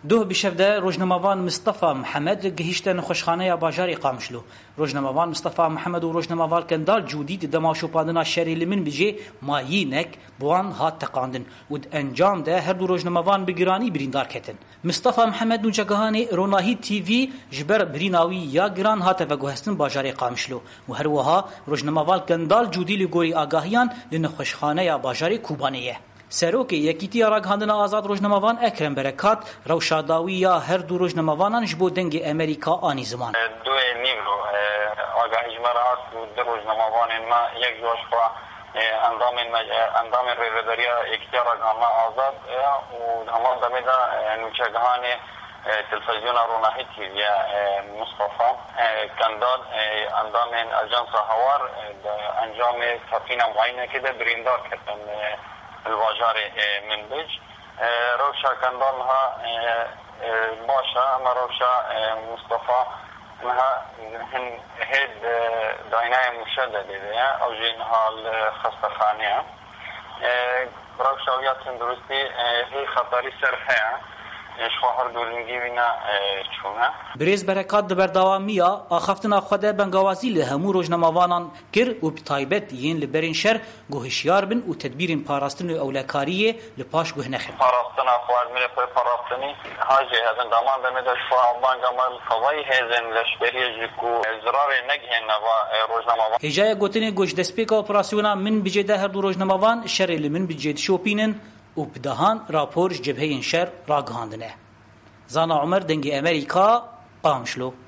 دوه بشفده روزنامه‌وان مصطفى محمد گهیشت نخوشخانه باجاری قامشلو روزنامه‌وان مصطفى محمد و روزنامه‌وان کندال جودید دماشوپاندنا شری لمن بجی مایینک بوان هات تقاندن و انجام ده هر دو روزنامه‌وان بگرانی بریندار کتن مصطفى محمد نو جگهانی روناهی تی وی جبر بریناوی یا گران هات و گهستن باجاری قامشلو و هر وها روزنامه‌وان کندال جودی لگوری آگاهیان لنخوشخانه باجاری کوبانیه سروک یکیتی راگهاندن آزاد روزنامه‌وان اکرم برکات روشاداوی یا هر دو روزنامه‌وانان جبو دنگ امریکا آنی زمان دو نیمرو آگاهی جمرات دو روزنامه‌وان ما یک جوش خوا اندام ریرداریا یکیتی راگهاندن آزاد و همان دمیدا نوچگهان تلفزیون روناهی تیوی مصطفى کندال اندام اجانس هوار انجام تفین معینه که بریندار کردن الواجار منبج روشا کندالها باشا اما روشا مصطفى انها هید داینای مشدده او جینها الخستخانه روشا ویات درستی هی خطری صرفه شخوهر دولنگی وینا چونه بریز برکات دبرداوامیا آخفتنا خوده بنگوازی لهمو روزنامه‌وانان کر و بتایبت یین لبرین شر گوهشیار بن و تدبیرین پاراستن و اولکاریه لپاش گوه نخن پاراستنا خواد میره پای پاراستنی حاجه هزن دامان دمیده شخواه آبان گمال قوای هزن لشبری جکو زرار نگهن نوا روزنامه‌وان هجای گوتنی گوش دسپیک اپراسیونا من بجده هر دو روزنامه‌وان شر لمن بجد شوپینن و بدهان راپور جبهه شر راگهاندنه زانا عمر دنگ امریکا قامشلو